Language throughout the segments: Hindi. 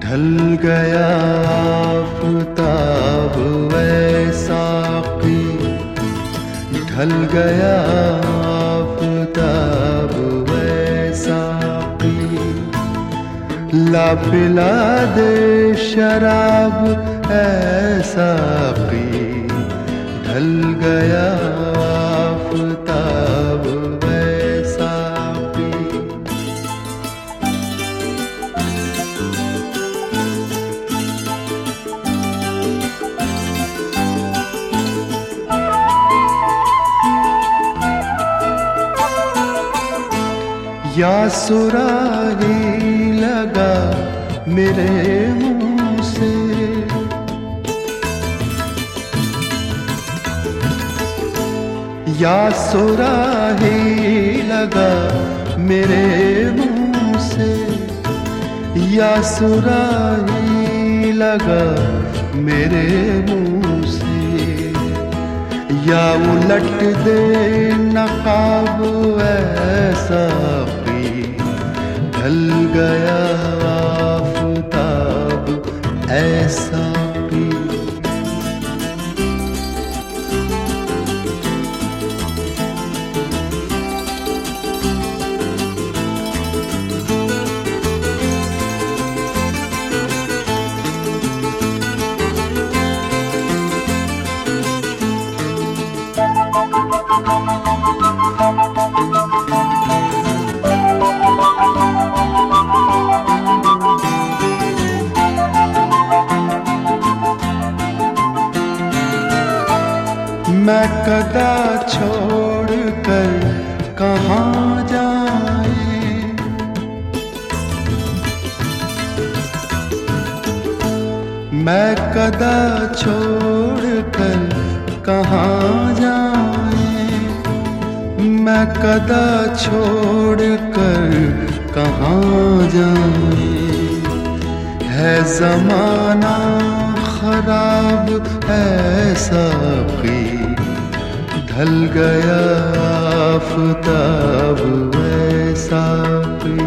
ढल गया आफ़ताब साक़ी, ढल गया आफ़ताब साक़ी, ला पिला दे शराब ऐ साक़ी, ढल गया आफ़ताब साक़ी। या सुराही लगा मेरे मुंह से, या सुराही लगा मेरे मुंह से, या सुराही लगा मेरे मुंह से, या उलट दे नकाब ऐसा ढल गया आफ़ताब ऐसा भी। मैं कदा छोड़ कर कहाँ जाए, मैं कदा छोड़ कर कहाँ जाए, मैं कदा छोड़ कर कहाँ जाए। है ज़माना खराब ऐसा भी, ढल गया आफ़ताब ऐसा भी।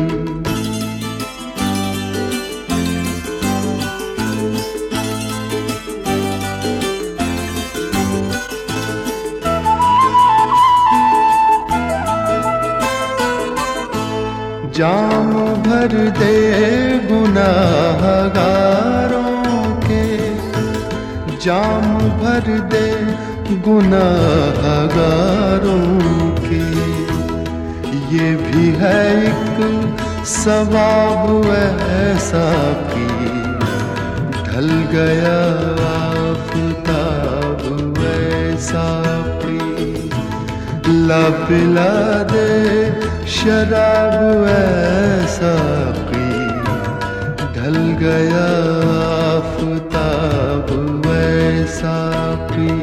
जाम भर दे गुनाहगारों के, जाम भर दे गुनाहगारों के, ये भी है एक सवाब ऐसा कि ढल गया आफ़ताब ऐसा कि। ला पिला दे शराब ऐसा कि ढल गया आफ़ताब ऐसा कि।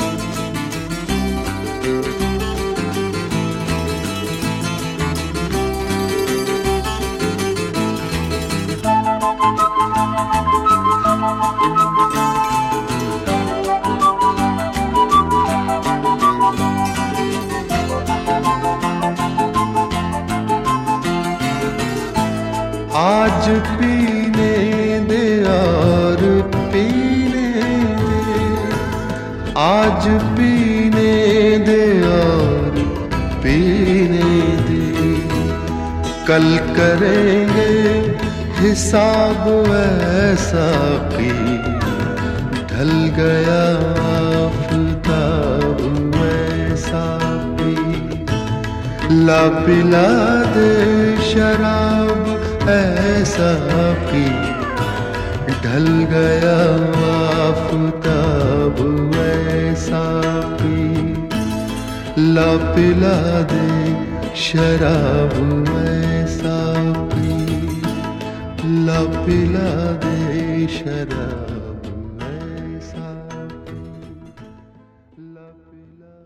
आज पीने दे और पीने दे, आज पीने दे और पीने दे, कल करेंगे हिसाब ऐसा कि ढल गया आफ़ताब ऐसा कि। ला पिला दे शराब ऐसा कि ढल गया आफ़ताब ऐसा कि। ला पिला दे शराब ऐसा कि, ला पिला दे शराब ऐसा कि, ला पिला